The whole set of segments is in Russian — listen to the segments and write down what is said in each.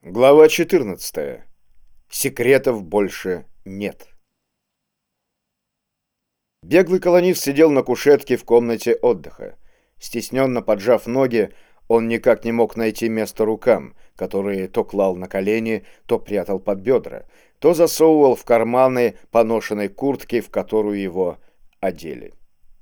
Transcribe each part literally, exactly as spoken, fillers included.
Глава четырнадцатая. Секретов больше нет. Беглый колонист сидел на кушетке в комнате отдыха. Стесненно поджав ноги, он никак не мог найти место рукам, которые то клал на колени, то прятал под бедра, то засовывал в карманы поношенной куртки, в которую его одели.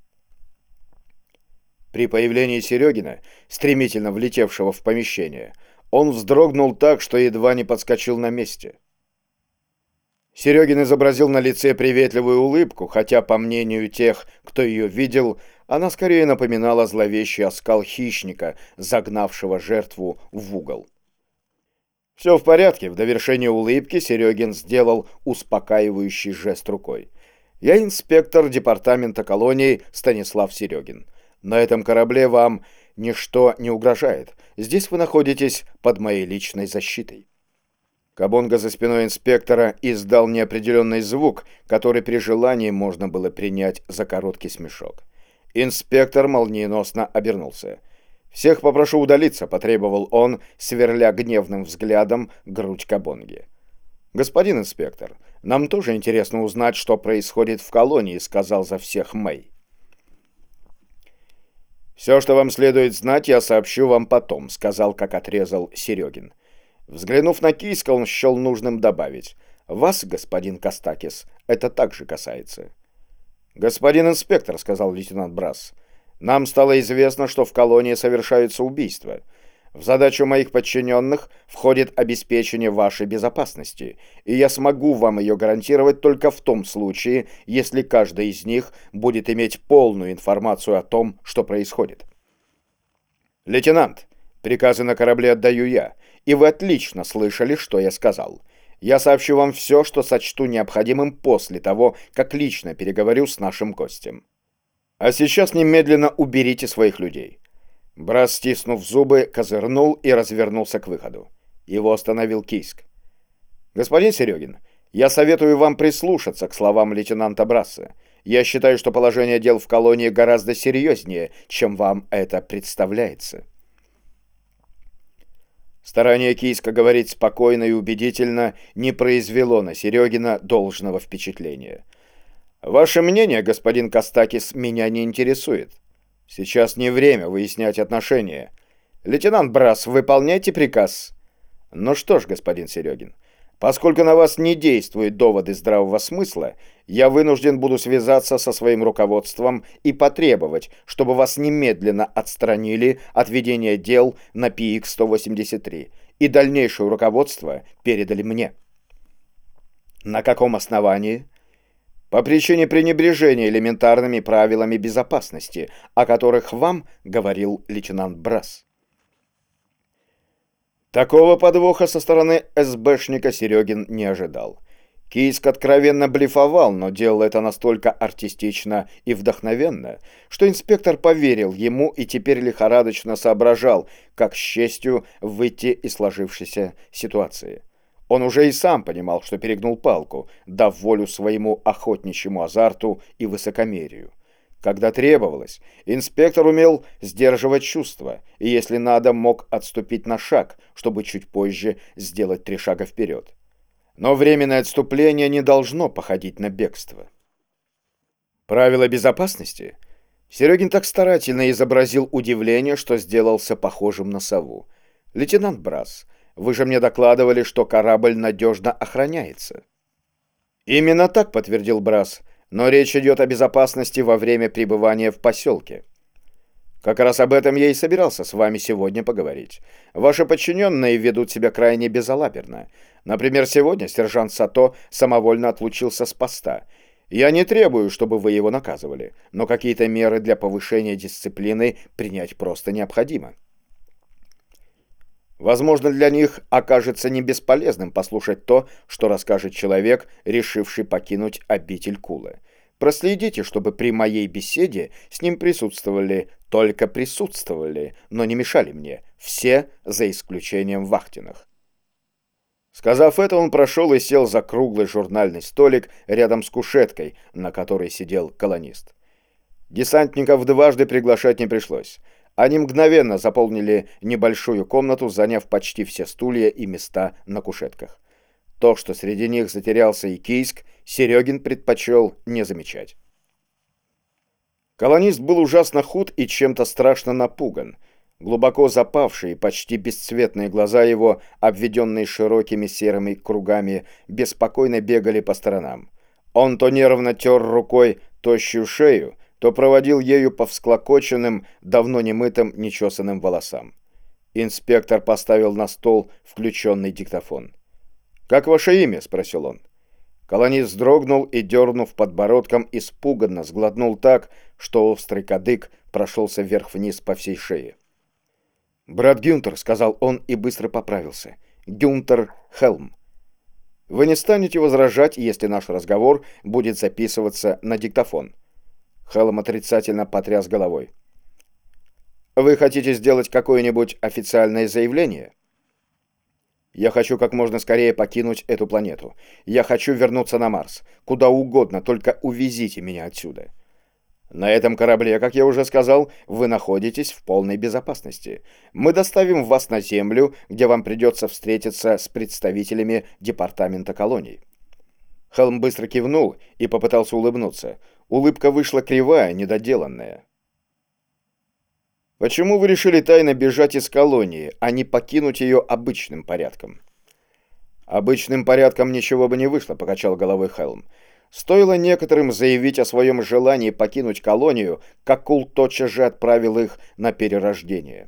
При появлении Серегина, стремительно влетевшего в помещение, он вздрогнул так, что едва не подскочил на месте. Серегин изобразил на лице приветливую улыбку, хотя, по мнению тех, кто ее видел, она скорее напоминала зловещий оскал хищника, загнавшего жертву в угол. «Все в порядке», — в довершение улыбки Серегин сделал успокаивающий жест рукой. «Я инспектор департамента колоний Станислав Серегин. На этом корабле вам ничто не угрожает. Здесь вы находитесь под моей личной защитой». Кабонга за спиной инспектора издал неопределенный звук, который при желании можно было принять за короткий смешок. Инспектор молниеносно обернулся. «Всех попрошу удалиться», — потребовал он, сверля гневным взглядом грудь Кабонги. «Господин инспектор, нам тоже интересно узнать, что происходит в колонии», — сказал за всех Мэй. «Все, что вам следует знать, я сообщу вам потом», — сказал, как отрезал Серегин. Взглянув на Кийска, он счел нужным добавить: «Вас, господин Костакис, это также касается». «Господин инспектор», — сказал лейтенант Брас, — «нам стало известно, что в колонии совершаются убийства. В задачу моих подчиненных входит обеспечение вашей безопасности, и я смогу вам ее гарантировать только в том случае, если каждый из них будет иметь полную информацию о том, что происходит». «Лейтенант, приказы на корабле отдаю я, и вы отлично слышали, что я сказал. Я сообщу вам все, что сочту необходимым после того, как лично переговорю с нашим гостем. А сейчас немедленно уберите своих людей». Брас, стиснув зубы, козырнул и развернулся к выходу. Его остановил Кийск. «Господин Серегин, я советую вам прислушаться к словам лейтенанта Браса. Я считаю, что положение дел в колонии гораздо серьезнее, чем вам это представляется». Старание Кийска говорить спокойно и убедительно не произвело на Серегина должного впечатления. «Ваше мнение, господин Костакис, меня не интересует. Сейчас не время выяснять отношения. Лейтенант Брас, выполняйте приказ». «Ну что ж, господин Серегин, поскольку на вас не действуют доводы здравого смысла, я вынужден буду связаться со своим руководством и потребовать, чтобы вас немедленно отстранили от ведения дел на пи икс сто восемьдесят три и дальнейшее руководство передали мне». «На каком основании?» «По причине пренебрежения элементарными правилами безопасности, о которых вам говорил лейтенант Брас». Такого подвоха со стороны эс бэшника Серегин не ожидал. Кийск откровенно блефовал, но делал это настолько артистично и вдохновенно, что инспектор поверил ему и теперь лихорадочно соображал, как с честью выйти из сложившейся ситуации. Он уже и сам понимал, что перегнул палку, дав волю своему охотничьему азарту и высокомерию. Когда требовалось, инспектор умел сдерживать чувства, и, если надо, мог отступить на шаг, чтобы чуть позже сделать три шага вперед. Но временное отступление не должно походить на бегство. Правила безопасности? Серегин так старательно изобразил удивление, что сделался похожим на сову. «Лейтенант Брас, вы же мне докладывали, что корабль надежно охраняется». «Именно так», — подтвердил Брас, — «но речь идет о безопасности во время пребывания в поселке. Как раз об этом я и собирался с вами сегодня поговорить. Ваши подчиненные ведут себя крайне безалаберно. Например, сегодня сержант Сато самовольно отлучился с поста. Я не требую, чтобы вы его наказывали, но какие-то меры для повышения дисциплины принять просто необходимо. Возможно, для них окажется не бесполезным послушать то, что расскажет человек, решивший покинуть обитель Кулы. Проследите, чтобы при моей беседе с ним присутствовали, только присутствовали, но не мешали мне, все за исключением вахтенных». Сказав это, он прошел и сел за круглый журнальный столик рядом с кушеткой, на которой сидел колонист. Десантников дважды приглашать не пришлось. Они мгновенно заполнили небольшую комнату, заняв почти все стулья и места на кушетках. То, что среди них затерялся и Кийск, Серегин предпочел не замечать. Колонист был ужасно худ и чем-то страшно напуган. Глубоко запавшие, почти бесцветные глаза его, обведенные широкими серыми кругами, беспокойно бегали по сторонам. Он то нервно тер рукой тощую шею, то проводил ею по всклокоченным, давно немытым, нечесанным волосам. Инспектор поставил на стол включенный диктофон. «Как ваше имя?» — спросил он. Колонист вздрогнул и, дернув подбородком, испуганно сглотнул так, что острый кадык прошелся вверх-вниз по всей шее. «Брат Гюнтер», — сказал он и быстро поправился. «Гюнтер Хелм. Вы не станете возражать, если наш разговор будет записываться на диктофон?» Хелм отрицательно потряс головой. «Вы хотите сделать какое-нибудь официальное заявление?» «Я хочу как можно скорее покинуть эту планету. Я хочу вернуться на Марс. Куда угодно, только увезите меня отсюда. На этом корабле, как я уже сказал, вы находитесь в полной безопасности. Мы доставим вас на Землю, где вам придется встретиться с представителями департамента колоний». Хелм быстро кивнул и попытался улыбнуться. Улыбка вышла кривая, недоделанная. «Почему вы решили тайно бежать из колонии, а не покинуть ее обычным порядком?» «Обычным порядком ничего бы не вышло», — покачал головой Хелм. «Стоило некоторым заявить о своем желании покинуть колонию, как Кул тотчас же отправил их на перерождение».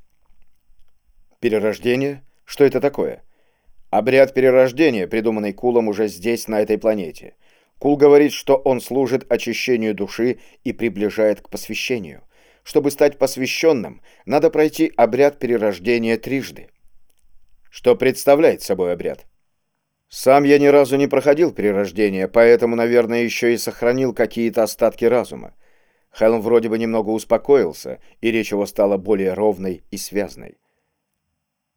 «Перерождение? Что это такое?» «Обряд перерождения, придуманный Кулом уже здесь, на этой планете. Кул говорит, что он служит очищению души и приближает к посвящению. Чтобы стать посвященным, надо пройти обряд перерождения трижды». «Что представляет собой обряд?» «Сам я ни разу не проходил перерождение, поэтому, наверное, еще и сохранил какие-то остатки разума». Хелм вроде бы немного успокоился, и речь его стала более ровной и связной.